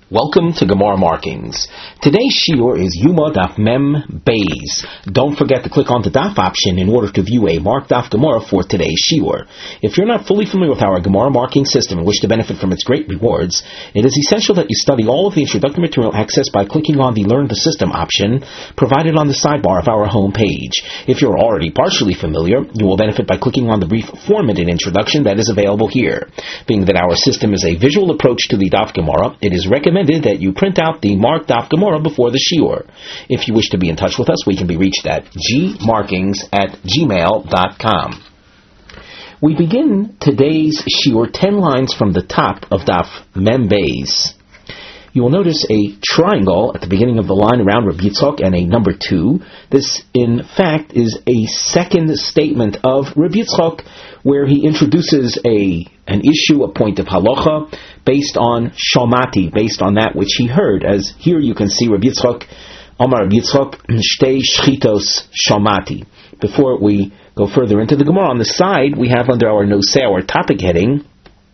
Welcome to Gemara Markings. Today's shiur is Yuma Daf Mem Beis. Don't forget to click on the Daf option in order to view a marked Daf Gemara for today's shiur. If you're not fully familiar with our Gemara marking system and wish to benefit from its great rewards, it is essential that you study all of the introductory material accessed by clicking on the Learn the System option provided on the sidebar of our home page. If you're already partially familiar, you will benefit by clicking on the brief 4-minute introduction that is available here. Being that our system is a visual approach to the Daf Gemara, it is recommended that you print out the marked Daf Gemara before the shiur. If you wish to be in touch with us, we can be reached at gmarkings@gmail.com. We begin today's shiur 10 lines from the top of Daf Mem Beis. You will notice a triangle at the beginning of the line around Rabbi Yitzchak and a number 2. This, in fact, is a second statement of Rabbi Yitzchak where he introduces an issue, a point of halacha, based on shamati, based on that which he heard. As here you can see Rabbi Yitzchak, Amar Rabbi Yitzchak, shtei shchitos shamati. Before we go further into the Gemara, on the side we have under our noseh, our topic heading,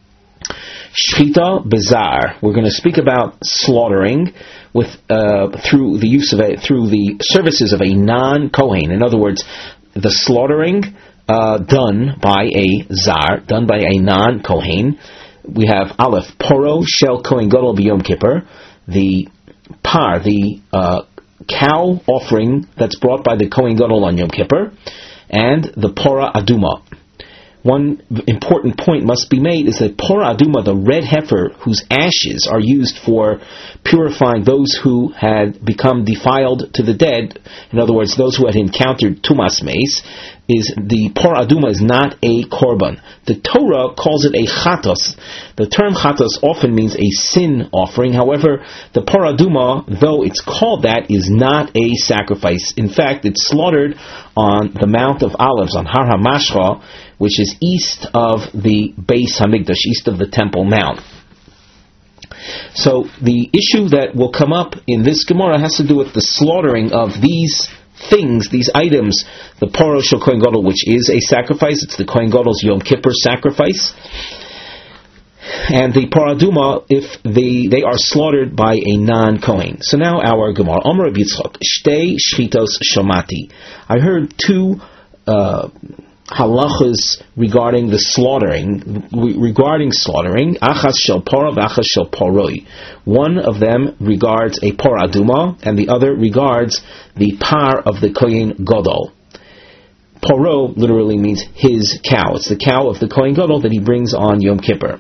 Shchita Bizar. We're going to speak about slaughtering with through the services of a non-Kohen. In other words, the slaughtering done by a zar, done by a non-Kohen. We have Aleph Poro Shel Kohen Gadol B'Yom Kippur, the par, the cow offering that's brought by the Kohen Gadol on Yom Kippur, and the Pora Aduma. One important point must be made is that Pora Aduma, the red heifer whose ashes are used for purifying those who had become defiled to the dead, in other words, those who had encountered Tumas Meis, is the Pora Aduma is not a korban. The Torah calls it a chatos. The term chatos often means a sin offering. However, the Pora Aduma, though it's called that, is not a sacrifice. In fact, it's slaughtered on the Mount of Olives, on Har HaMashcha, which is east of the Beis Hamikdash, east of the Temple Mount. So the issue that will come up in this Gemara has to do with the slaughtering of these things, these items, the Poro Shel Kohen Gadol, which is a sacrifice. It's the Kohen Gadol's Yom Kippur sacrifice. And the Pora Aduma, if they are slaughtered by a non-Kohen. So now our Gemara. Amar Rabbi Yitzchak, Shtei Shchitos Shamati. I heard two halachas regarding the slaughtering, achas shel pora v'achas shel poroi. One of them regards a Pora Aduma, and the other regards the par of the Kohen Gadol. Poro literally means his cow. It's the cow of the Kohen Gadol that he brings on Yom Kippur.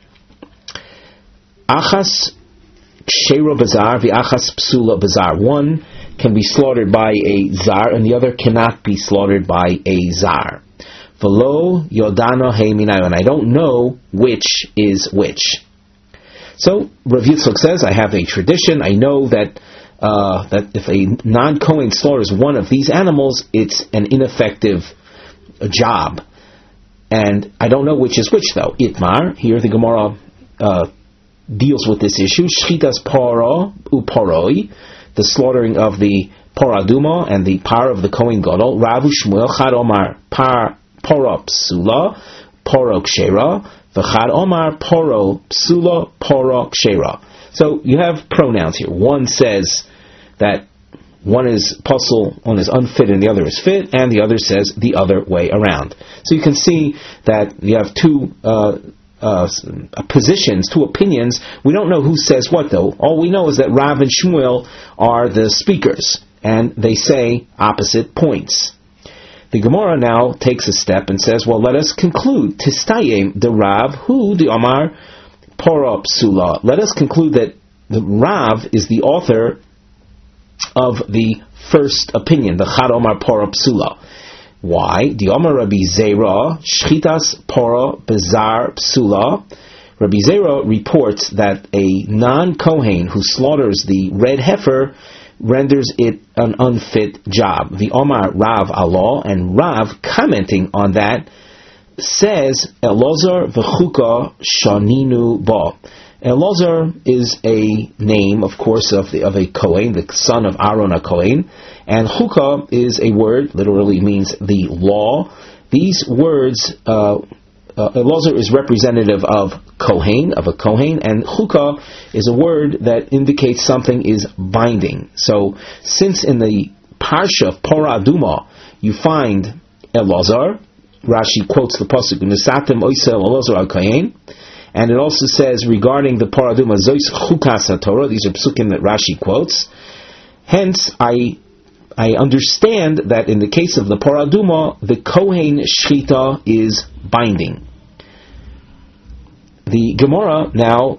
Achas sheiro bazar v'achas psula bazar. One can be slaughtered by a zar, and the other cannot be slaughtered by a zar. V'lo yodano he minayon. And I don't know which is which. So Rav Yitzchak says, I have a tradition. I know that if a non-Kohen slaughters one of these animals, it's an ineffective job. And I don't know which is which, though. Itmar, here the Gemara deals with this issue. Shchitas poro uporoi, the slaughtering of the Pora Aduma and the par of the Kohen Gadol. Rav Shmuel chad omar par poro psula poro kshera, v'chad omar poro psula poro kshera. So you have pronouns here. One says that one is puzzle, one is unfit, and the other is fit, and the other says the other way around. So you can see that you have two positions, two opinions. We don't know who says what, though. All we know is that Rav and Shmuel are the speakers, and they say opposite points. The Gemara now takes a step and says, well, let us conclude. Tistayim the Rav, who the Amar Pora Psula. Let us conclude that the Rav is the author of the first opinion, the Chad Omar Pora Psula. Why? The Omar Rabbi Zera, Shchitas Pora Bizar Psula. Rabbi Zera reports that a non-Kohen who slaughters the red heifer renders it an unfit job. The Omar Rav Allah, and Rav, commenting on that, says, Elazar v'chuka shaninu ba. Elazar is a name, of course, of a Kohen, the son of Aaron HaKohen, and chukah is a word, literally means the law. These words Elazar is representative of Kohen, of a Kohen, and Chukah is a word that indicates something is binding. So, since in the Parsha of Parah Adumah you find Elazar, Rashi quotes the pasuk Nisatem Oisel Elazar al Kohen, and it also says regarding the Parah Adumah Zois Chukas HaTorah. These are psukim that Rashi quotes. Hence, I understand that in the case of the Parah Adumah, the Kohen Shchita is binding. The Gemara now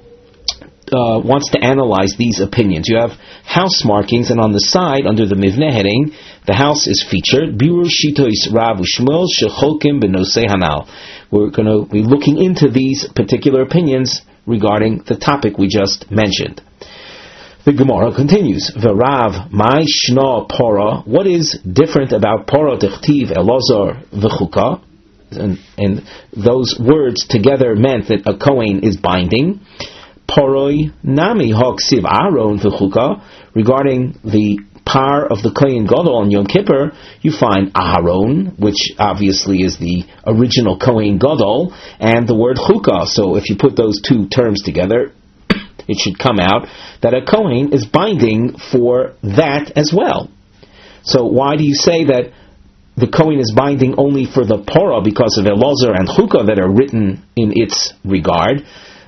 wants to analyze these opinions. You have house markings, and on the side, under the Mivneh heading, the house is featured. Birur Shitois Rav Ushmuel Shecholkim Benosei Hanal. We're going to be looking into these particular opinions regarding the topic we just mentioned. The Gemara continues, V'Rav, my shna Parah, what is different about Parah Dechtiv Elazar V'Chukah? And those words together meant that a Kohen is binding. Paroi Nami Haksiv Aaron V'Chukah, regarding the par of the Kohen Gadol on Yom Kippur, you find Aaron, which obviously is the original Kohen Gadol, and the word Chukah. So if you put those two terms together, it should come out that a Kohen is binding for that as well. So why do you say that the Kohen is binding only for the Parah because of Elazar and Chukah that are written in its regard?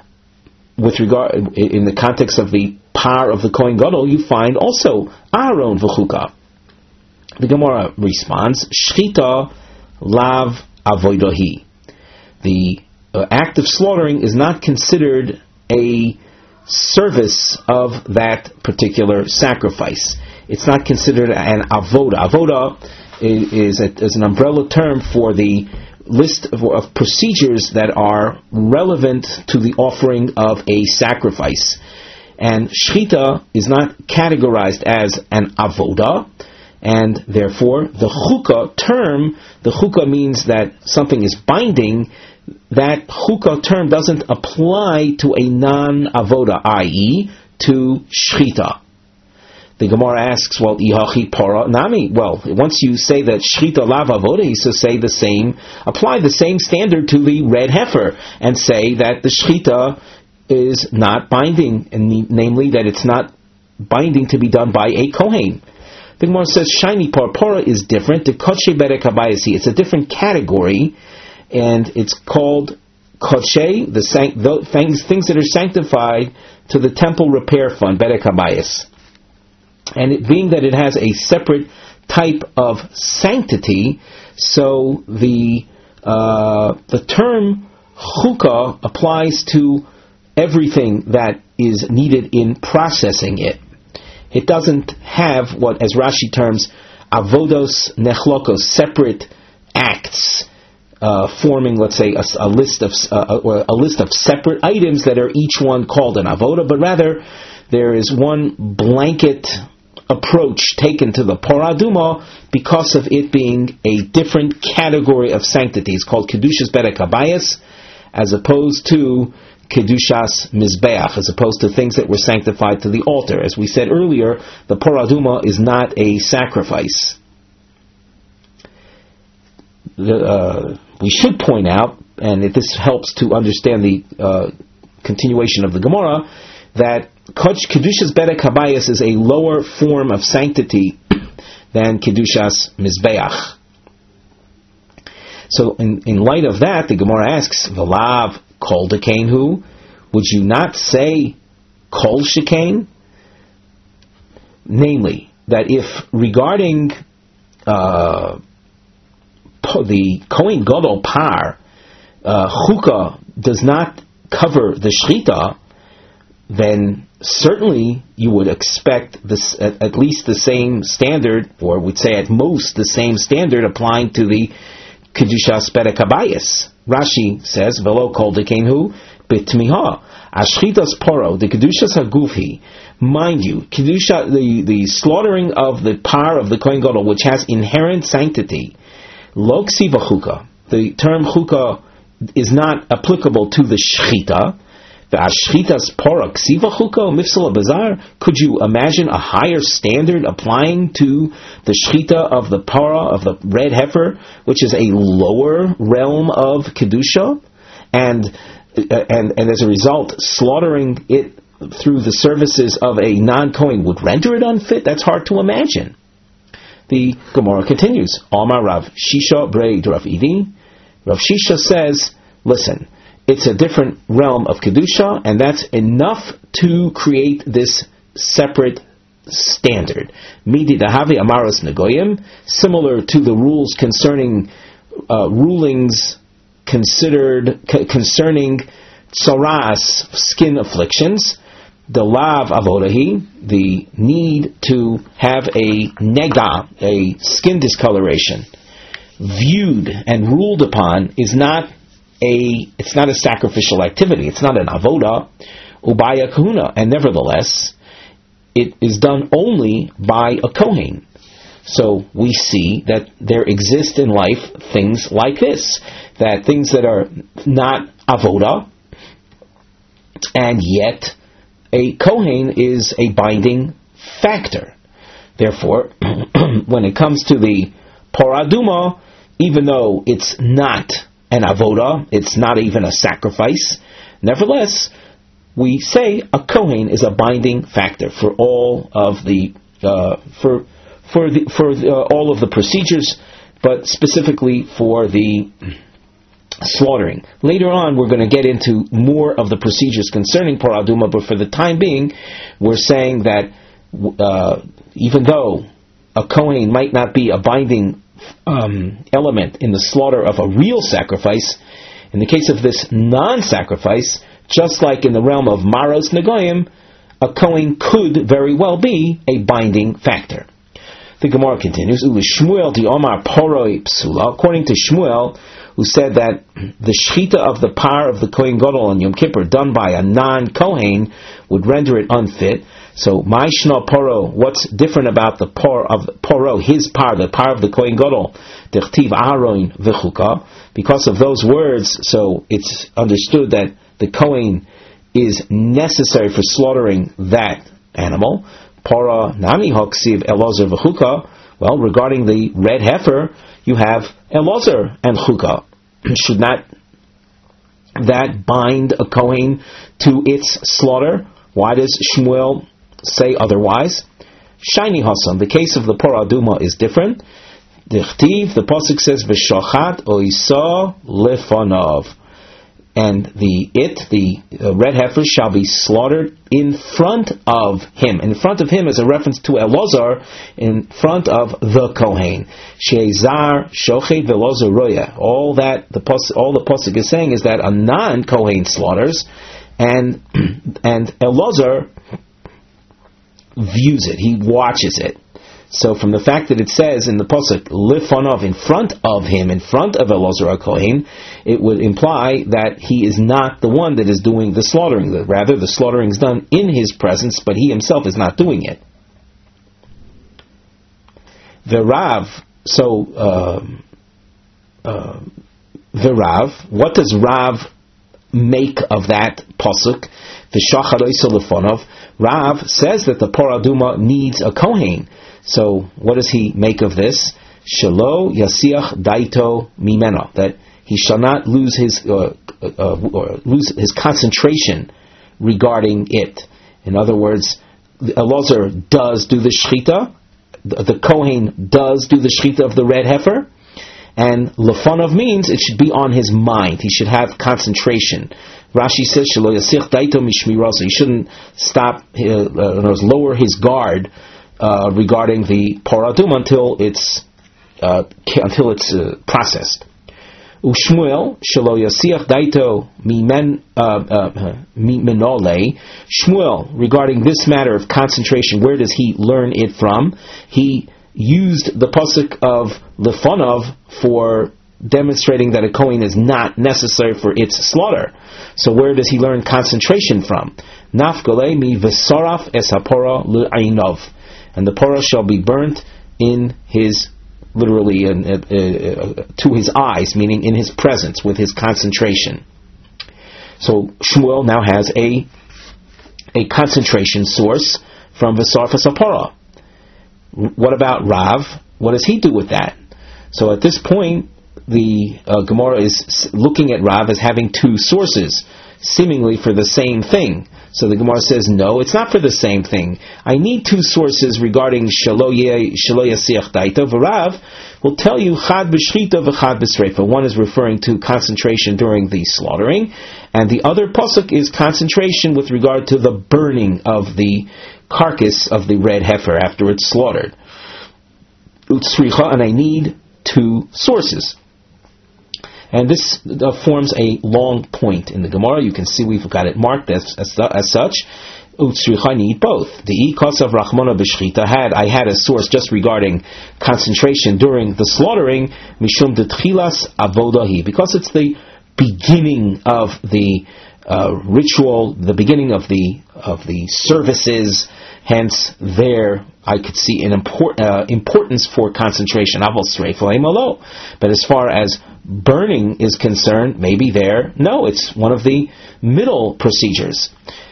With regard, in the context of the par of the Kohen Gadol, you find also Aaron v'Chukah. The Gemara responds, Shchita lav avodahi. The act of slaughtering is not considered a service of that particular sacrifice. It's not considered an avoda. Avoda is an umbrella term for the list of procedures that are relevant to the offering of a sacrifice. And shchita is not categorized as an avoda, and therefore the chukah term, the chukah means that something is binding. That chukah term doesn't apply to a non-avoda, i.e., to shchita. The Gemara asks, well, ihachi para nami. Well, once you say that shchita lav avoda, you say the same, apply the same standard to the red heifer, and say that the shchita is not binding, and namely that it's not binding to be done by a kohen. The Gemara says, shiny para is different. The kodshe berek habayisi, it's a different category, and it's called kodshe, the things that are sanctified to the temple repair fund, berek habayis. And it being that it has a separate type of sanctity, so the term chukah applies to everything that is needed in processing it. It doesn't have what, as Rashi terms, avodos nechlokos, separate acts, forming, let's say, a list of separate items that are each one called an avoda, but rather there is one blanket approach taken to the Parah Adumah because of it being a different category of sanctity. It's called Kedushas Berek Habayis, as opposed to Kedushas Mizbeach, as opposed to things that were sanctified to the altar. As we said earlier, the Parah Adumah is not a sacrifice. We should point out, and this helps to understand the continuation of the Gemara, that Kedushas Berek Habayis is a lower form of sanctity than Kedushas Mizbeach. So in light of that, the Gemara asks, V'lav kol dekain hu? Would you not say kol shekain? Namely, that if regarding the Kohen Gadol par, chukah does not cover the shchita, then certainly you would expect this, at least the same standard, or would say at most the same standard applying to the Kedushas Berek Habayis. Rashi says, Velo kol dekain hu bitmiha ashchitas poro the Kedushas Hagufhi. Mind you, Kedusha, the slaughtering of the par of the Kohen Gadol, which has inherent sanctity, lo ksiva chukah. The term chukah is not applicable to the shchita, V'ashchitas pora ksiva chuko mifsala bazar. Could you imagine a higher standard applying to the shchita of the para, of the red heifer, which is a lower realm of kedusha, and as a result, slaughtering it through the services of a non-Kohen would render it unfit? That's hard to imagine. The Gemara continues. Amar Rav Shisha Brei Rav Idi. Rav Shisha says, listen, it's a different realm of Kedusha, and that's enough to create this separate standard. Midi Dahavi Amaros Negoyim, similar to the rules concerning rulings concerning tsaras, skin afflictions, the lav avodahi, the need to have a nega, a skin discoloration, viewed and ruled upon, it's not a sacrificial activity. It's not an avoda, ubaya kahuna, and nevertheless, it is done only by a kohen. So we see that there exist in life things like this, that things that are not avoda, and yet a kohen is a binding factor. Therefore, when it comes to the paraduma, even though it's not an avoda, it's not even a sacrifice, nevertheless, we say a kohen is a binding factor for all of the all of the procedures, but specifically for the slaughtering. Later on, we're going to get into more of the procedures concerning paraduma, but for the time being, we're saying that even though a kohen might not be a binding element in the slaughter of a real sacrifice, in the case of this non-sacrifice, just like in the realm of maros negoyim, a kohen could very well be a binding factor. The Gemara continues, Shmuel di Omar poroi psula, according to Shmuel, who said that the shchita of the par of the Kohen Gadol on Yom Kippur done by a non-Kohen would render it unfit. So, Ma'ishna poro, what's different about the par of poro, his par, the par of the Kohen Gadol, Dechtiv Aharon v'chuka, because of those words, so it's understood that the Kohen is necessary for slaughtering that animal. Para nami hoksiv elazar v'chuka. Well, regarding the red heifer, you have elazar and chuka. Should not that bind a kohen to its slaughter? Why does Shmuel say otherwise? Shiny Hassan. The case of the paraduma is different. The pasuk says v'shachat oisa lefanov. And the red heifer shall be slaughtered in front of him. In front of him is a reference to Elazar, in front of the Kohen. Sheizar shochet ve'elazar roya. All the pasuk is saying is that a non-Kohen slaughters, and Elazar views it. He watches it. So from the fact that it says in the pasuk lifonov, in front of him, in front of Elazar HaKohen, it would imply that he is not the one that is doing the slaughtering. Rather, the slaughtering is done in his presence, but he himself is not doing it. The Rav, the Rav, what does Rav make of that pasuk? Rav says that the paraduma needs a kohen. So what does he make of this? Shelo yasiach daito mimena, that he shall not lose his concentration regarding it. In other words, Elazar does do the shechita, the kohen does do the shechita of the red heifer, and lefanov means it should be on his mind. He should have concentration. Rashi says, "Shelo yasich daito mishmirasa." He shouldn't stop, lower his guard regarding the paradum until it's processed. Ushmuel shelo yasiach daito mimenole. Shmuel, regarding this matter of concentration, where does he learn it from? He used the pasuk of lefanov for demonstrating that a kohen is not necessary for its slaughter. So where does he learn concentration from? Nafgole mi v'saraf es hapora l'einov, and the porah shall be burnt in his, literally to his eyes, meaning in his presence, with his concentration. So Shmuel now has a concentration source from V'sarfas Apara. What about Rav? What does he do with that? So at this point, the Gemara is looking at Rav as having two sources, seemingly for the same thing. So the Gemara says, no, it's not for the same thing. I need two sources regarding Shelo Yasiach Daita. V'Rav will tell you Chad b'Shchita v'Chad b'Sreifa. One is referring to concentration during the slaughtering, and the other pasuk is concentration with regard to the burning of the carcass of the red heifer after it's slaughtered. Utsricha, and I need two sources. And this forms a long point in the Gemara. You can see we've got it marked as such. Utsricha, need both. The ikos of Rachmana b'Shchita I had a source just regarding concentration during the slaughtering, mishum detchilas avodahi, because it's the beginning of the ritual, the beginning of the services. Hence, there I could see an importance for concentration. But as far as burning is concerned, maybe there, no, it's one of the middle procedures.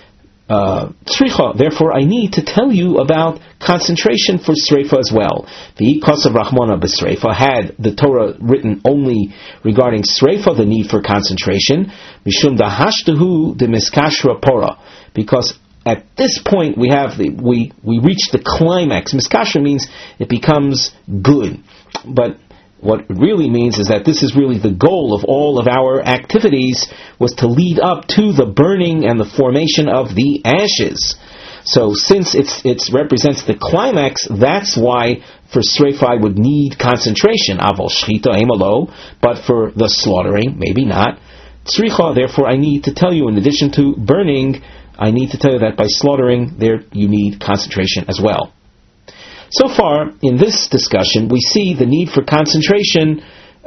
Therefore, I need to tell you about concentration for Sreifa as well. The Ikos of Rachmana b'Sreifa, had the Torah written only regarding Sreifa, the need for concentration, Mishum dahashtahu de miskashra pora, because at this point we reach the climax. Miskashra means it becomes good, but what it really means is that this is really the goal of all of our activities, was to lead up to the burning and the formation of the ashes. So since it represents the climax, that's why for Sreifa I would need concentration. Aval Shchita Emalo, but for the slaughtering, maybe not. Tzricha, therefore I need to tell you, in addition to burning, I need to tell you that by slaughtering, there you need concentration as well. So far, in this discussion, we see the need for concentration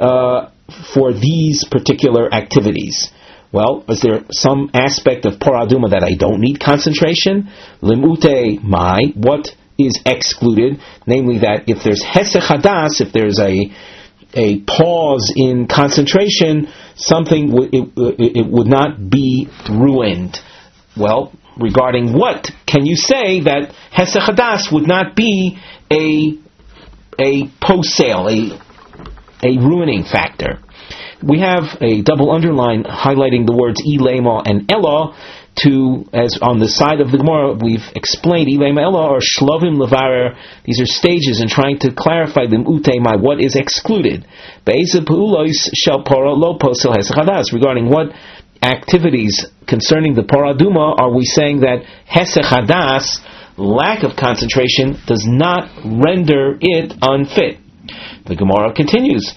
for these particular activities. Well, is there some aspect of Paraduma that I don't need concentration? Limute mai, what is excluded? Namely that if there's Hesech Hadas, if there's a pause in concentration, something it would not be ruined. Well, regarding what can you say that Hesech Hadas would not be a post-sale, a ruining factor? We have a double underline highlighting the words Ilema and Ella, as on the side of the Gemara we've explained, Ilema Ella are Shlovim Levarer. These are stages in trying to clarify the Utei what is excluded. Be'ezeh Peulos Shel Para Lo Posel Hesech Hadas. Regarding what activities concerning the Paraduma are we saying that Hesech Hadas, lack of concentration, does not render it unfit? The Gemara continues,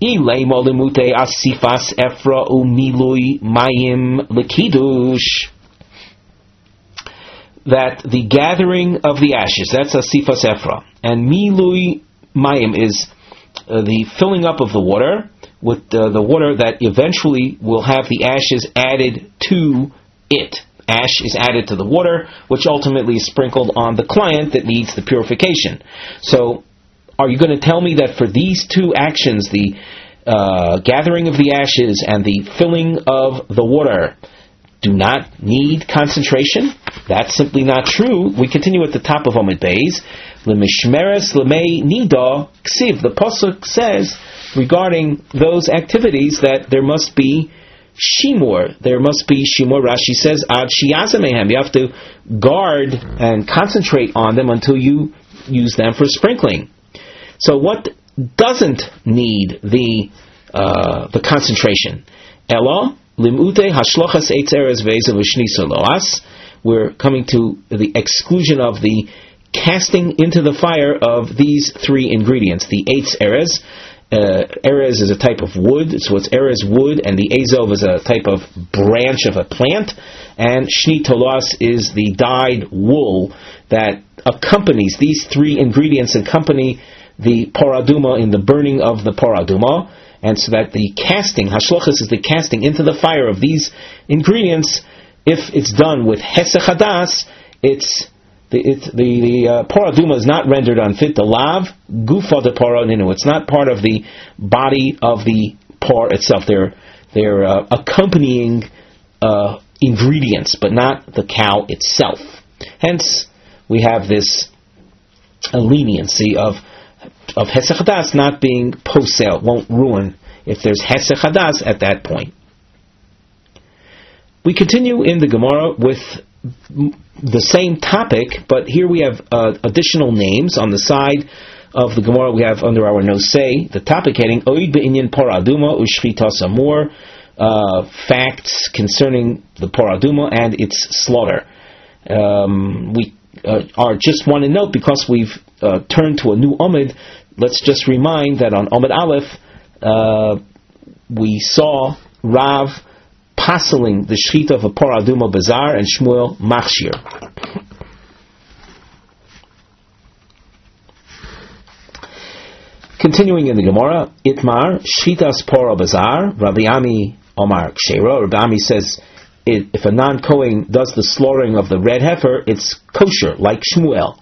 asifas efra umilui mayim lekidush, that the gathering of the ashes, that's asifas efra, and milui mayim is the filling up of the water with the water that eventually will have the ashes added to it. Ash is added to the water, which ultimately is sprinkled on the client that needs the purification. So, are you going to tell me that for these two actions, the gathering of the ashes and the filling of the water, do not need concentration? That's simply not true. We continue at the top of Amud Beis. L'mishmeres l'mei nida ksiv. The pasuk says regarding those activities that there must be shimur. There must be shimur. Rashi says ad shiyazamehem. You have to guard and concentrate on them until you use them for sprinkling. So what doesn't need the concentration? Ella limute hashlochas eitz erez ve'ezav v'shniso loas. We're coming to the exclusion of the casting into the fire of these three ingredients. The eitz erez. Erez is a type of wood, so it's erez wood, and the azov is a type of branch of a plant, and shni tolas is the dyed wool that accompanies, these three ingredients accompany the paraduma in the burning of the paraduma, and so that the casting, hashlochas is the casting into the fire of these ingredients. If it's done with hesech hadas, the paraduma is not rendered unfit. The lav gufa de para ninu. It's not part of the body of the par itself. They're accompanying ingredients, but not the cow itself. Hence, we have this leniency of Hesech Hadas not being posel, won't ruin if there's Hesech Hadas at that point. We continue in the Gemara with the same topic, but here we have additional names. On the side of the Gemara we have under our nosei the topic heading Oid be'inyan Parah Aduma u'shchitas amur, facts concerning the Parah Aduma and its slaughter. We are just want to note, because we've turned to a new Omid, let's just remind that on Omid Aleph we saw Rav passeling the shechita of a Parah Aduma Bazar and Shmuel Machshir. Continuing in the Gemara, Itmar Shitas Parah Bazar, Rabbi Ami Omar Kshera. Rabbi Ami says, if a non-Kohen does the slaughtering of the red heifer, it's kosher, like Shmuel.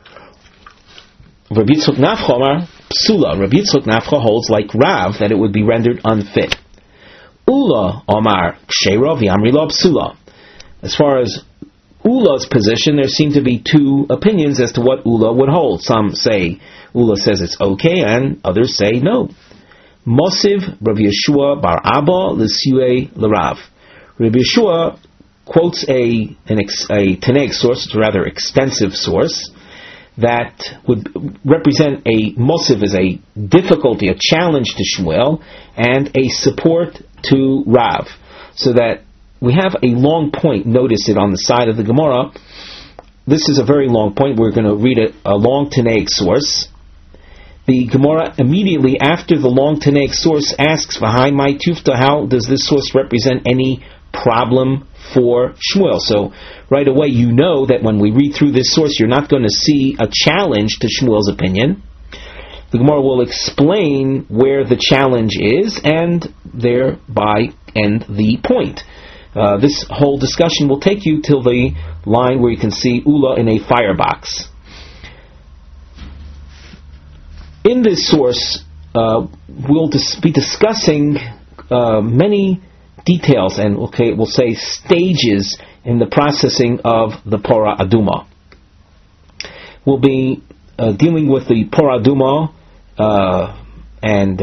Rabbi Yitzchok Nafcha Omar Psula. Rabbi Yitzchok Nafcha holds, like Rav, that it would be rendered unfit. Ula Omar Kshera v'Amri Lo Psula. As far as Ula's position, there seem to be two opinions as to what Ula would hold. Some say Ula says it's okay, and others say no. Mosiv Rav Yeshua Bar Abba L'Siue L'Rav. Rabbi Yeshua quotes a Taneg source, it's a rather extensive source, that would represent a Mosiv as a difficulty, a challenge to Shmuel, and a support to Rav. So that we have a long point, notice it on the side of the Gemara. This is a very long point. We're going to read a long Tanaic source. The Gemara immediately after the long Tanaic source asks, "V'hai my tufta," how does this source represent any problem for Shmuel? So right away you know that when we read through this source, you're not going to see a challenge to Shmuel's opinion. The Gemara will explain where the challenge is and thereby end the point. This whole discussion will take you till the line where you can see Ula in a firebox. In this source, we'll be discussing many details and we'll say stages in the processing of the Parah Aduma. We'll be dealing with the Parah Aduma and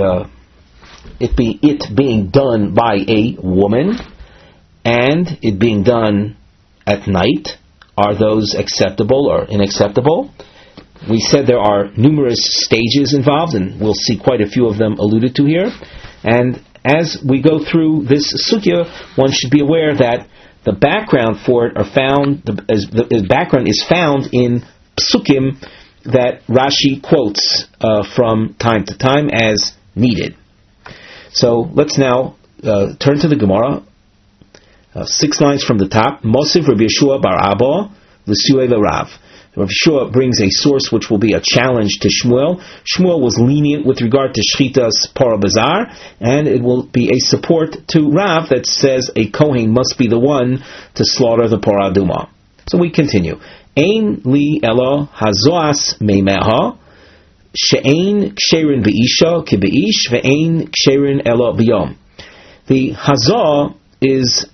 it being done by a woman and it being done at night. Are those acceptable or unacceptable? We said there are numerous stages involved, and we'll see quite a few of them alluded to here. And as we go through this sugya, one should be aware that the background for it the background is found in psukim that Rashi quotes from time to time as needed. So let's now turn to the Gemara. 6 lines from the top. Mosiv Rabbi Yeshua Bar Abba L'Siue L'Rav. Rav Yeshua brings a source which will be a challenge to Shmuel. Shmuel was lenient with regard to Shchitas Parah Bazar, and it will be a support to Rav that says a Kohen must be the one to slaughter the Parah Aduma. So we continue. Ein li elo hazoas meimeha she'ein ksherin be'isha kibe'ish ve'ein ksherin elo b'yom. The hazah is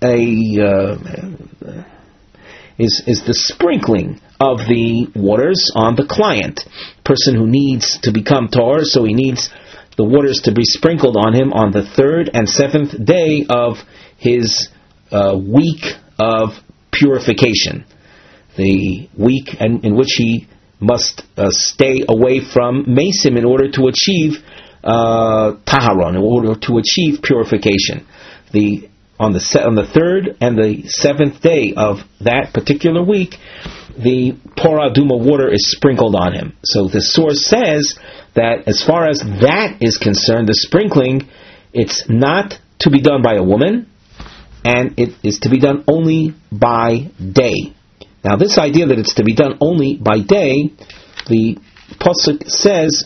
the sprinkling of the waters on the client. Person who needs to become tahor, so he needs the waters to be sprinkled on him on the 3rd and 7th day of his week of purification. The week in which he must stay away from mesim in order to achieve taharon, in order to achieve purification. On the 3rd and the 7th day of that particular week, the Parah Aduma water is sprinkled on him. So the source says that as far as that is concerned, the sprinkling, it's not to be done by a woman, and it is to be done only by day. Now this idea that it's to be done only by day, the Pasuk says,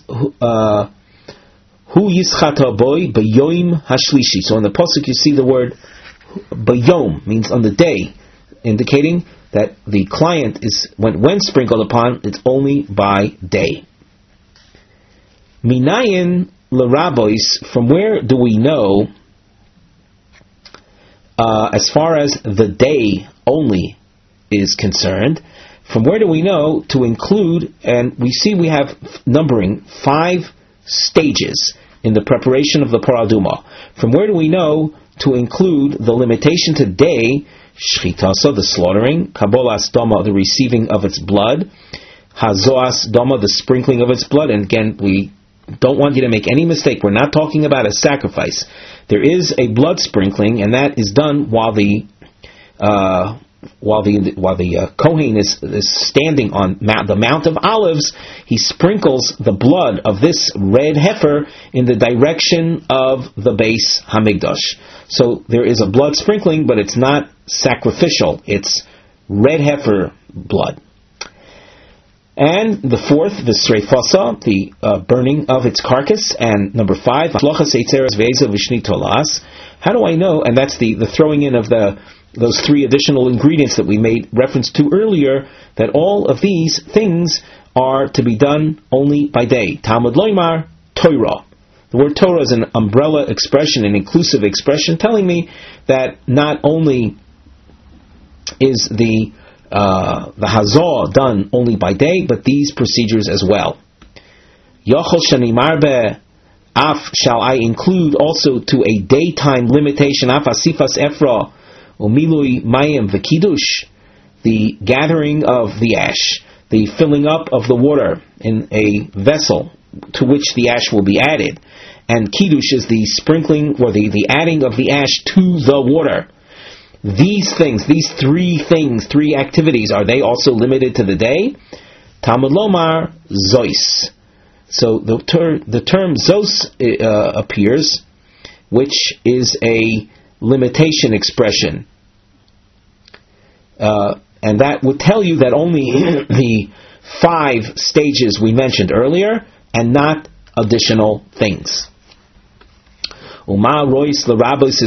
Hu yischata boy b'yoim hashlishi. So in the Pasuk you see the word bayom, means on the day, indicating that the client is, when sprinkled upon, it's only by day. Minayin l'rabois, from where do we know as far as the day only is concerned, from where do we know to include, and we see we have numbering 5 stages in the preparation of the paraduma. From where do we know to include the limitation to day, shchitasa, the slaughtering, kabolas dama, the receiving of its blood, hazoas dama, the sprinkling of its blood, and again, we don't want you to make any mistake, we're not talking about a sacrifice. There is a blood sprinkling, and that is done while the Kohen is standing on the Mount of Olives. He sprinkles the blood of this red heifer in the direction of the Beis Hamikdash. So there is a blood sprinkling, but it's not sacrificial. It's red heifer blood. And the 4th, the sreifasa, the burning of its carcass. And number 5, how do I know? And that's the throwing in of those 3 additional ingredients that we made reference to earlier, that all of these things are to be done only by day. Talmud Loimar, Torah. The word Torah is an umbrella expression, an inclusive expression, telling me that not only is the hazah done only by day, but these procedures as well. Yochel shanimar be, af shall I include also to a daytime limitation, af asifas efra, umilui mayim v'kiddush, the gathering of the ash, the filling up of the water in a vessel to which the ash will be added, and kiddush is the sprinkling or the adding of the ash to the water. These things, these 3 things, 3 activities, are they also limited to the day? Talmud Lomar, Zois. So the term Zos appears, which is a limitation expression. And that would tell you that only the 5 stages we mentioned earlier, and not additional things. What is it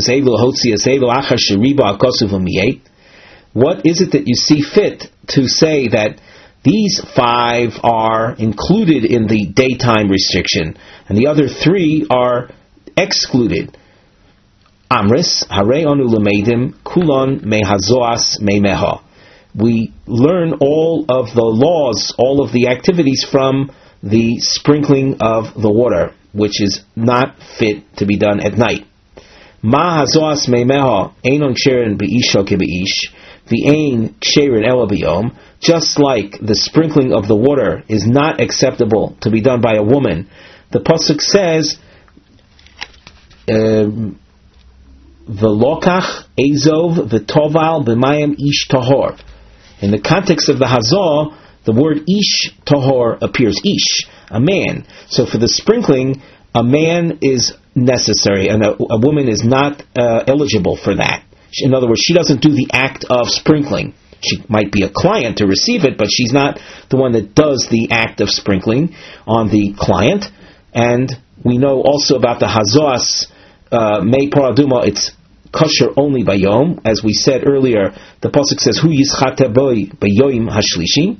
that you see fit to say that these 5 are included in the daytime restriction, and the other 3 are excluded? Amris, hare onu lemeidim, kulon mehazoas meimeha. We learn all of the laws, all of the activities from the sprinkling of the water, which is not fit to be done at night. Ma hazoas meimeha einon ksherin be'isha kebe'ish, v'ein ksherin ela b'yom. Just like the sprinkling of the water is not acceptable to be done by a woman, the pasuk says, V'lokach ezov v'toval b'mayim ish tahor. In the context of the hazah, the word ish tahor appears. Ish, a man. So for the sprinkling, a man is necessary, and a woman is not eligible for that. In other words, she doesn't do the act of sprinkling. She might be a client to receive it, but she's not the one that does the act of sprinkling on the client. And we know also about the hazas mei paraduma, it's kosher only by yom. As we said earlier, the pasuk says, Hu yischate boi b'yoim hashlishi.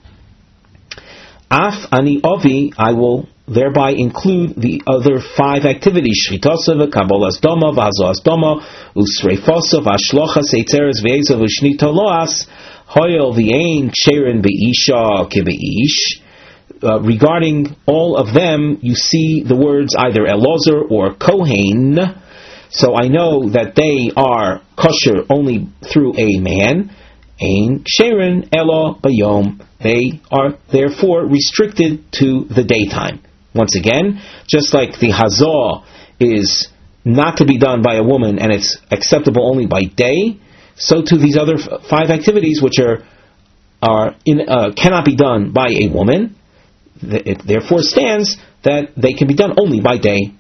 Af ani ovi, I will thereby include the other 5 activities: shchitasa v'kabolas doma v'hazoas doma usreifasa v'ashlochas eitzeres v'ezov v'shnita loas hoyel v'ein ksherin be'isha kebe'ish. Regarding all of them, you see the words either Elazar or Kohen. So I know that they are kosher only through a man. Ein ksherin ela bayom. They are therefore restricted to the daytime. Once again, just like the hazah is not to be done by a woman and it's acceptable only by day, so too these other 5 activities, which cannot be done by a woman. It therefore stands that they can be done only by day.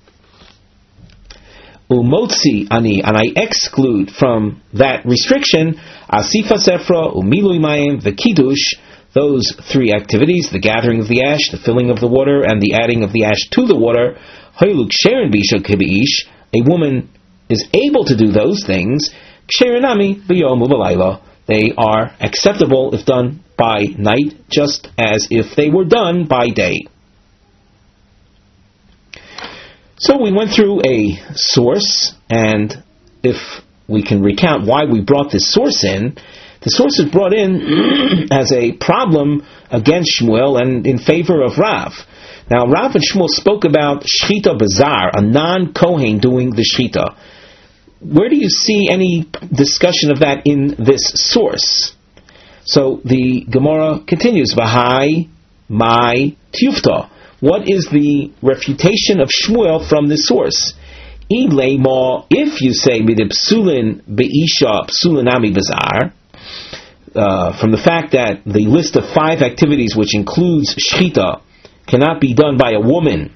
Umotzi ani, and I exclude from that restriction asifa sefra, umilui mayim, the kiddush, those 3 activities: the gathering of the ash, the filling of the water, and the adding of the ash to the water. Hoyluk sheren bisha kebeish, a woman is able to do those things. Ksherenami b'yom u'balayla, they are acceptable if done by night, just as if they were done by day. So we went through a source, and if we can recount why we brought this source in. The source is brought in as a problem against Shmuel and in favor of Rav. Now, Rav and Shmuel spoke about Shechita Bazar, a non-Kohen doing the Shechita. Where do you see any discussion of that in this source? So the Gemara continues, V'hai mai tiyufta. What is the refutation of Shmuel from this source? If you say midipsulin be'isha psulinami bazar, from the fact that the list of 5 activities which includes shchita cannot be done by a woman,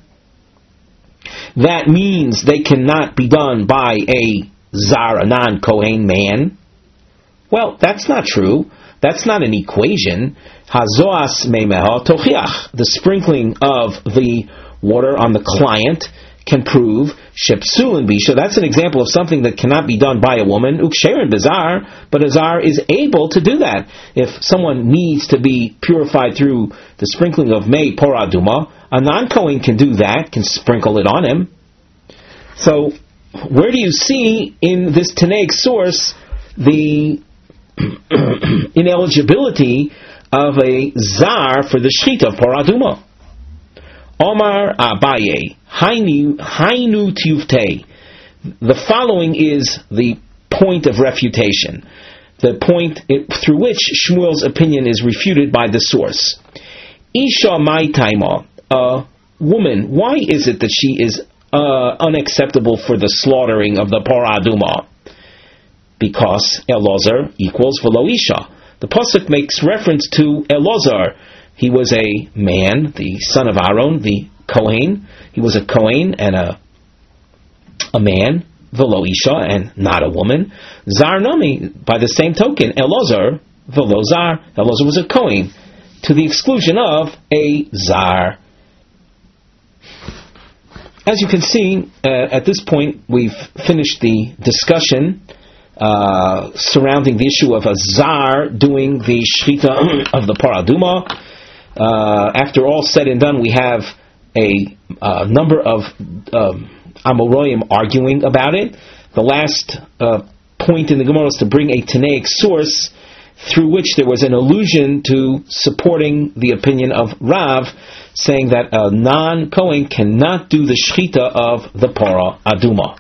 that means they cannot be done by a zar, a non-Kohen man. Well, that's not true. That's not an equation. Hazoas meimeha tochiach. The sprinkling of the water on the client can prove shepsulin bisha. That's an example of something that cannot be done by a woman. Uksherin bazar, but a zar is able to do that. If someone needs to be purified through the sprinkling of mei poraduma, a non-Kohen can do that, can sprinkle it on him. So, where do you see in this Tanaic source the ineligibility of a zar for the shechita of paraduma? Omar Abaye, Hainu Tiyuvte. The following is the point of refutation, the point through which Shmuel's opinion is refuted by the source. Isha Mai Taima, a woman, why is it that she is unacceptable for the slaughtering of the paraduma? Because Elazar equals v'lo isha. The pasuk makes reference to Elazar. He was a man, the son of Aaron, the Kohen. He was a Kohen and a man, v'lo isha, and not a woman. Zar nami, by the same token, Elazar, v'lo zar. Elazar was a Kohen, to the exclusion of a zar. As you can see, at this point, we've finished the discussion surrounding the issue of a zar doing the shechita of the paraduma. After all said and done, we have a number of Amoraim arguing about it. The last point in the Gemara is to bring a Tanaic source through which there was an allusion to supporting the opinion of Rav, saying that a non-Kohen cannot do the shechita of the para aduma.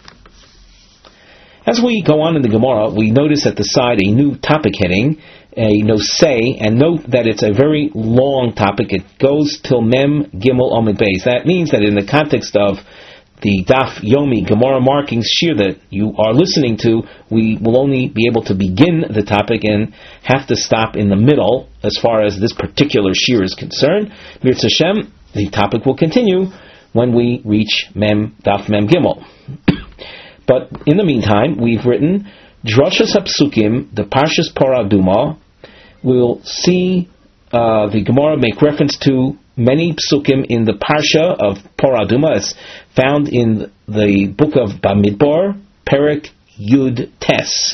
As we go on in the Gemara, we notice at the side a new topic heading, a nosei, and note that it's a very long topic. It goes till Mem Gimel Omid Beis. That means that in the context of the Daf Yomi Gemara markings shir that you are listening to, we will only be able to begin the topic and have to stop in the middle as far as this particular shir is concerned. Mirz Hashem, the topic will continue when we reach Daf Mem Gimel. But in the meantime, we've written Drashas HaPsukim, the Parshas Paraduma. We'll see the Gemara make reference to many psukim in the Parsha of Paraduma. It's found in the book of Bamidbar, Perek Yud Tes.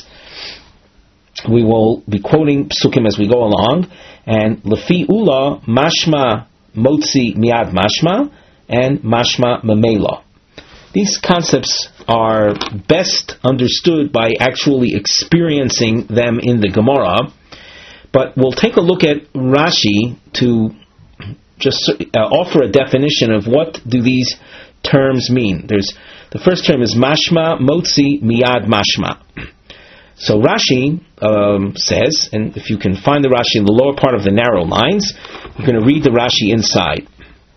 We will be quoting psukim as we go along, and Lefi Ula, Mashma Motzi Miad Mashma, and Mashma Memela. These concepts are best understood by actually experiencing them in the Gemara, but we'll take a look at Rashi to just offer a definition of what do these terms mean. The first term is Mashma Motzi Miad Mashma. So Rashi says, and if you can find the Rashi in the lower part of the narrow lines, you're going to read the Rashi inside.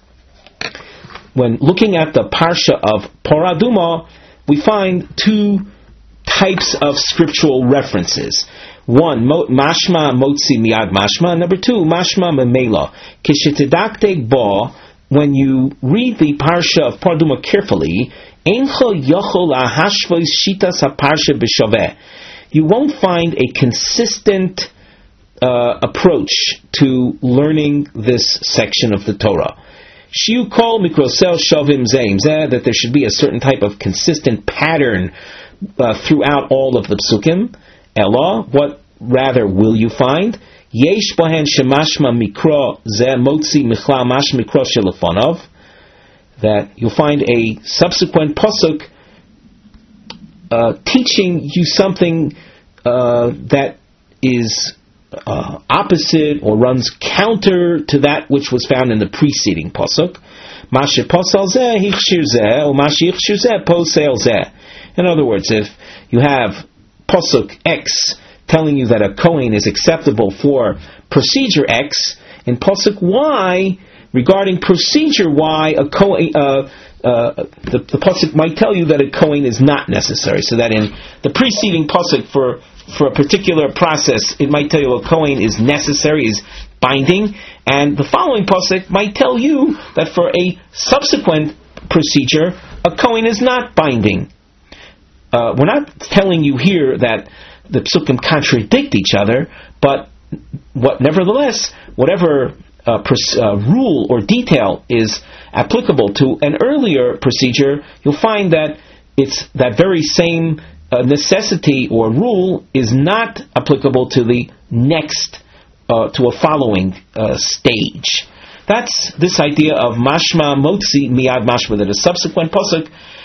When looking at the Parsha of Paraduma, we find 2 types of scriptural references. One, Mashma Motzi Miad Mashma. Number 2, Mashma Memela. Kishetidaktek Ba, when you read the Parsha of Paraduma carefully, Eincho Yochol Ahashvos Shitas HaParsha B'Shaveh. You won't find a consistent approach to learning this section of the Torah. Shiu kol mikrosel shavim zeim zeh, that there should be a certain type of consistent pattern throughout all of the psukim. Ella, what rather will you find? Yesh bohen shemashma mikro zeh motzi michla mash mikro shelefonov, that you'll find a subsequent pasuk teaching you something that is opposite or runs counter to that which was found in the preceding pasuk. In other words, if you have pasuk X telling you that a Kohen is acceptable for procedure X, in pasuk Y regarding procedure Y, a Kohen, the pasuk might tell you that a Kohen is not necessary. So that in the preceding pasuk for a particular process, it might tell you a Kohen is necessary, is binding, and the following pasuk might tell you that for a subsequent procedure, a Kohen is not binding. We're not telling you here that the psukim contradict each other, but nevertheless, whatever rule or detail is applicable to an earlier procedure, you'll find that it's that very same necessity or rule is not applicable to the next, to a following stage. That's this idea of mashma motzi miyad mashma, that a subsequent pasuk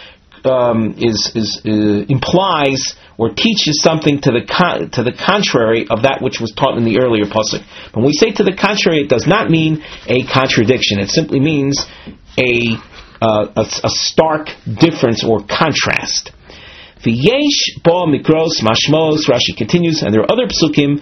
implies or teaches something to the contrary of that which was taught in the earlier pasuk. When we say to the contrary, it does not mean a contradiction. It simply means a stark difference or contrast. V'yesh bo mikros mashmos, Rashi continues, and there are other psukim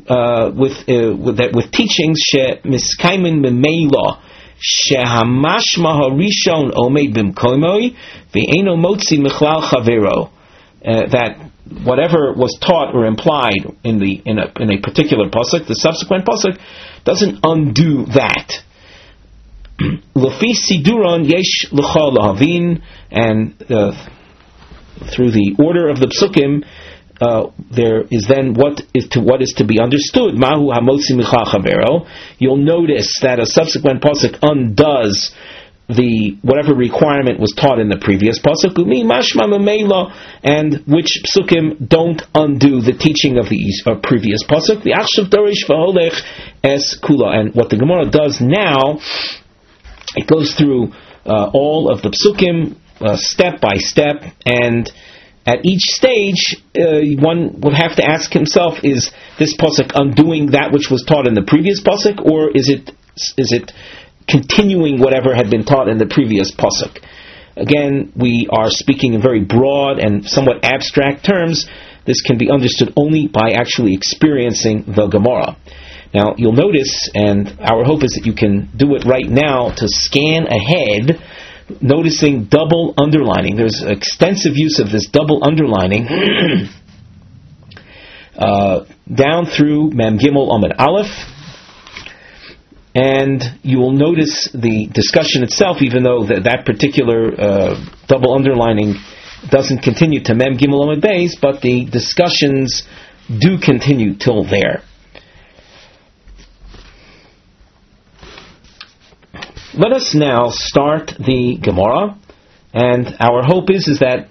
with teachings she miskaimin memela shehamashma harishon omeid bimkoimoi ve'eno motzi michlal chavero, that whatever was taught or implied in a particular pasuk, the subsequent pasuk doesn't undo that. L'fi siduron yesh l'chol lahavin, and through the order of the psukim, there is then what is to be understood. Mahu hamotzi michal chavero. You'll notice that a subsequent pasuk undoes the whatever requirement was taught in the previous pasuk. Umi mashma memela, and which psukim don't undo the teaching of the previous pasuk. The achshav dorish v'holech es kula, and what the Gemara does now, it goes through all of the psukim step by step, and at each stage, one would have to ask himself: is this pasuk undoing that which was taught in the previous pasuk, or is it continuing whatever had been taught in the previous pasuk? Again, we are speaking in very broad and somewhat abstract terms. This can be understood only by actually experiencing the Gemara. Now, you'll notice, and our hope is that you can do it right now, to scan ahead, noticing double underlining. There's extensive use of this double underlining down through Mem Gimel Amud Aleph, and you will notice the discussion itself, even though that particular double underlining doesn't continue to Mem Gimel Amud Beis, but the discussions do continue till there. Let us now start the Gemara, and our hope is that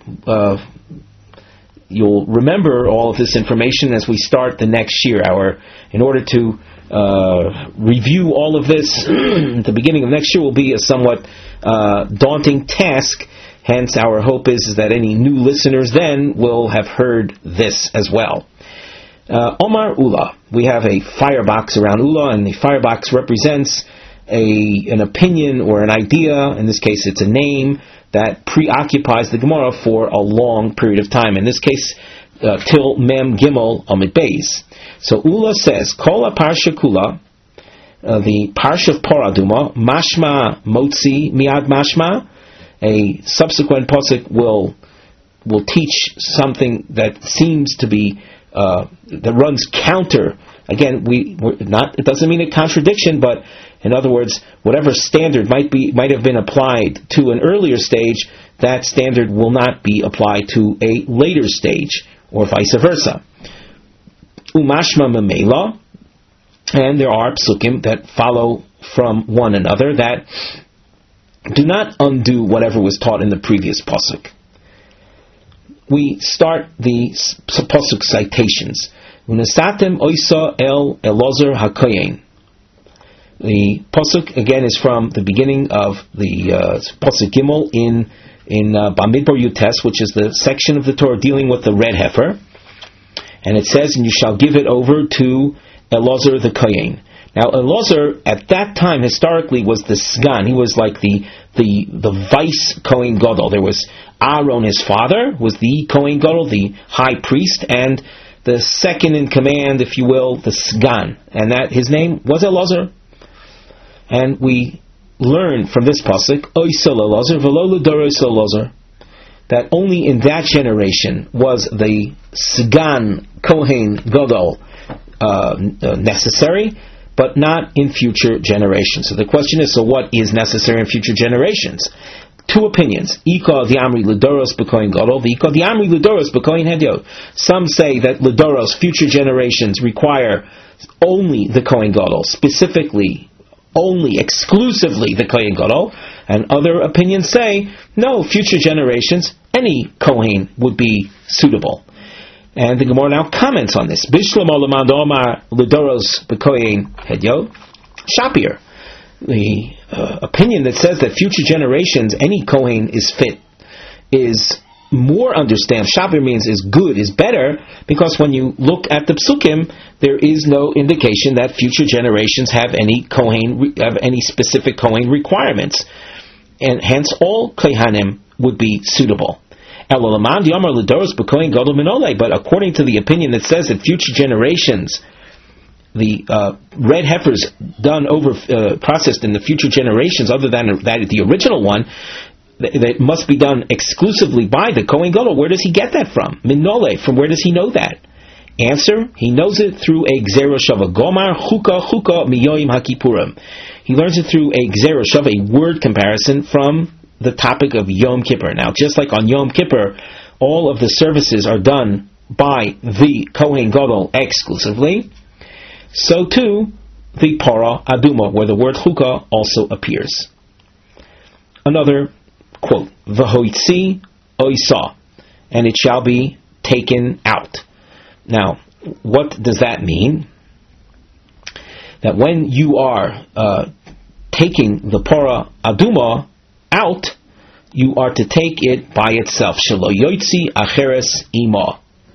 you'll remember all of this information as we start the next year. In order to review all of this at the beginning of next year will be a somewhat daunting task. Hence, our hope is that any new listeners then will have heard this as well. Omar Ula. We have a firebox around Ula, and the firebox represents an opinion or an idea. In this case, it's a name that preoccupies the Gemara for a long period of time. In this case, till Mem Gimel Amud Beis. So Ula says, Kol Parsha Kula, the Parsha of Paraduma, Mashma Motzi Miad Mashma, a subsequent pasuk will teach something that seems to be that runs counter. Again, it doesn't mean a contradiction, but in other words, whatever standard might have been applied to an earlier stage, that standard will not be applied to a later stage, or vice versa. Umashma memela, and there are psukim that follow from one another that do not undo whatever was taught in the previous pasuk. We start the pasuk citations. Unesatem oisa el Elazar hakoyen. The pasuk again is from the beginning of the pasuk Gimel in in Bamidbar Yutes, which is the section of the Torah dealing with the red heifer. And it says, and you shall give it over to Elazar the Kohen. Now, Elazar, at that time, historically, was the Sgan. He was like the vice Kohen Gadol. There was Aaron, his father, was the Kohen Gadol, the high priest, and the second in command, if you will, the Sgan. And that his name was Elazar. And we learn from this pasuk, Oisel Elazar, v'lo l'doros Elazar, that only in that generation was the Sgan Kohen Gadol necessary, but not in future generations. So the question is, so what is necessary in future generations? Two opinions. Ika the Amri Lidoros B'Kohen Gadol, the Ika the Amri Lidoros B'Kohen Hedyo. Some say that Lidoros, future generations, require only the Kohen Gadol, specifically, only, exclusively the Kohen Gadol, and other opinions say, no, future generations, any Kohen would be suitable. And the Gemara now comments on this. Bishlam olamad omar lidoros b'kohen hedyo shapir. The opinion that says that future generations, any Kohen is fit, is more understand. Shapir means is good, is better, because when you look at the psukim, there is no indication that future generations have any Kohen, have any specific Kohen requirements, and hence all Kohanim would be suitable. But according to the opinion that says that future generations, the red heifers done over processed in the future generations, other than that the original one, that must be done exclusively by the Kohen Gadol. Where does he get that from? Minole. From where does he know that? Answer: he knows it through a gzera shava. Gomar chuka miyoim hakipurim. He learns it through a gzera shava, a word comparison from the topic of Yom Kippur. Now, just like on Yom Kippur, all of the services are done by the Kohen Gadol exclusively, so too the Parah Aduma, where the word Chukah also appears. Another quote, V'hoitzi oisa, and it shall be taken out. Now, what does that mean? That when you are taking the Parah Aduma out, you are to take it by itself. Shelo yoitzi acheres ima.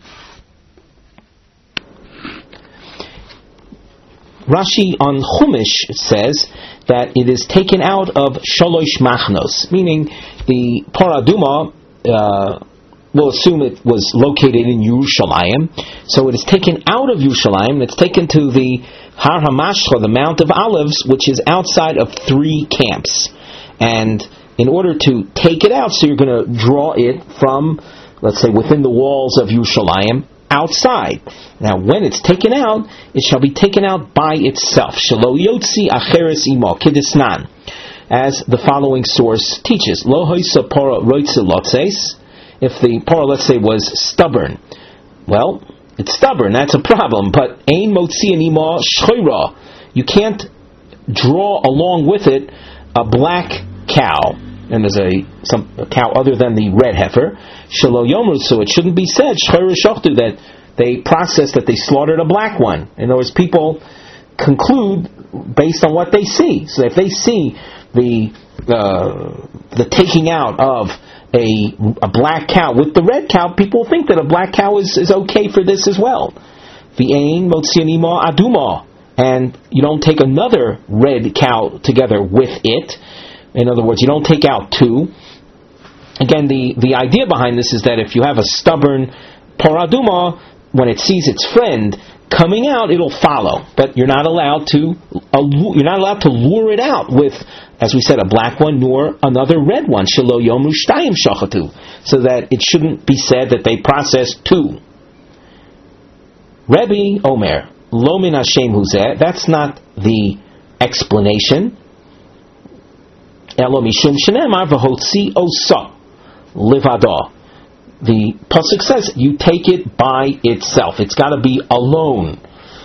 Rashi on Chumash says that it is taken out of shalosh machnos, meaning the Parah Aduma, we'll assume it was located in Yerushalayim, so it is taken out of Yerushalayim, it's taken to the Har HaMashcha, the Mount of Olives, which is outside of 3 camps. And in order to take it out, so you're going to draw it from, let's say, within the walls of Yerushalayim, outside. Now, when it's taken out, it shall be taken out by itself. Shelo yotzi acheres imo kidisnan, as the following source teaches. Lo hoisa para roitze lotzes. If the para, let's say, was stubborn, well, it's stubborn. That's a problem. But ein motzi imo shchoira. You can't draw along with it a black cow, and there's a cow other than the red heifer. Shelo yomru, so it shouldn't be said shchoira shochtu, that they processed, that they slaughtered a black one. In other words, people conclude based on what they see. So if they see the taking out of a black cow with the red cow, people think that a black cow is okay for this as well. V'ein motzianima aduma, and you don't take another red cow together with it. In other words, you don't take out 2. Again, the idea behind this is that if you have a stubborn Parah Aduma, when it sees its friend coming out, it'll follow. But you're not allowed to lure it out with, as we said, a black one nor another red one. Shelo yomu shtayim shachatu, so that it shouldn't be said that they processed 2. Rebbe Omer lo min Hashem huzeh. That's not the explanation. Elo mishum shenemar v'hotzi osa livada. The pasuk says you take it by itself. It's got to be alone.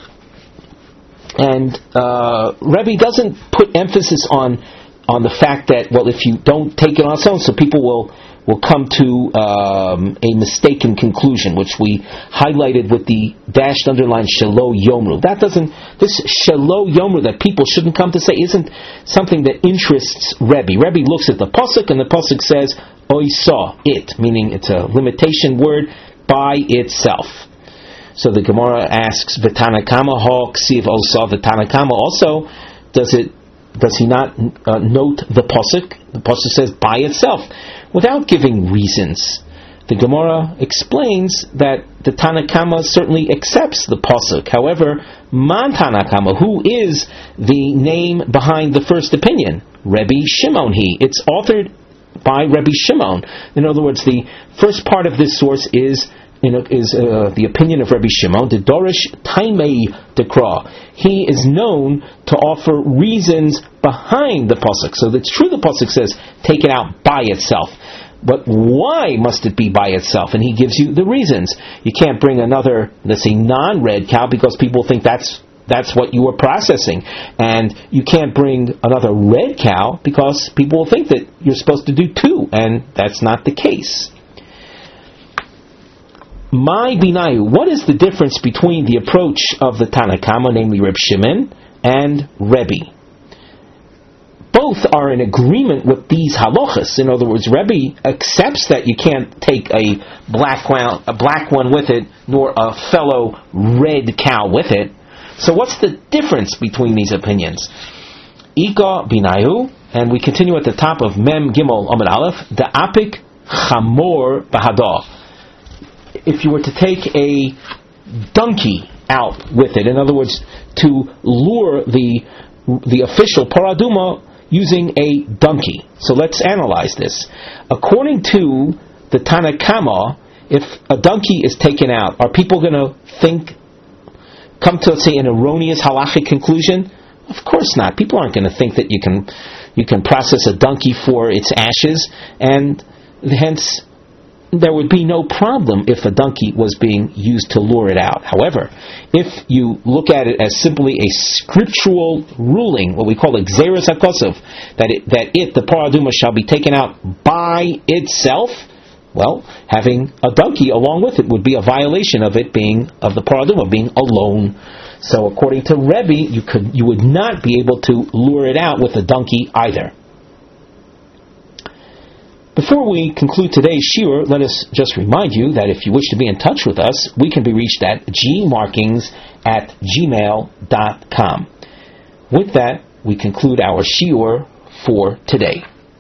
And Rebbe doesn't put emphasis on the fact that, well, if you don't take it on its own, so people will will come to a mistaken conclusion, which we highlighted with the dashed underline shelo yomru. This shelo yomru that people shouldn't come to say isn't something that interests Rebbe. Rebbe looks at the pasuk, and the pasuk says oy saw it, meaning it's a limitation word by itself. So the Gemara asks, V'tanakama ho ksiv osa. The Tanakama also, does he not note the pasuk? The pasuk says by itself, without giving reasons. The Gemara explains that the Tanakama certainly accepts the pasuk. However, Man Tanakama, who is the name behind the first opinion? Rebbe Shimon. It's authored by Rebbe Shimon. In other words, the first part of this source is the opinion of Rebbe Shimon. The Dorish Taimei Dekra. He is known to offer reasons behind the pasuk. So it's true the pasuk says take it out by itself, but why must it be by itself? And he gives you the reasons. You can't bring another, let's say, non-red cow because people think that's what you were processing, and you can't bring another red cow because people will think that you're supposed to do two, and that's not the case. My binayu, what is the difference between the approach of the Tanakama, namely Reb Shimon, and Rebbe? Both are in agreement with these halachas. In other words, Rebbe accepts that you can't take a black one with it, nor a fellow red cow with it. So what's the difference between these opinions? Ika binayu, and we continue at the top of Mem Gimel Amud Aleph, the apik chamor bahadah. If you were to take a donkey out with it, in other words, to lure the official paraduma using a donkey. So let's analyze this. According to the Tanakama, if a donkey is taken out, are people going to come to, let's say, an erroneous halachic conclusion? Of course not. People aren't going to think that you can process a donkey for its ashes, and hence there would be no problem if a donkey was being used to lure it out. However, if you look at it as simply a scriptural ruling, what we call Gzeirus HaKosov, that the paraduma shall be taken out by itself, well, having a donkey along with it would be a violation of it being, of the paraduma being alone. So according to Rebbe, you would not be able to lure it out with a donkey either. Before we conclude today's shiur, let us just remind you that if you wish to be in touch with us, we can be reached at gmarkings@gmail.com. With that, we conclude our shiur for today.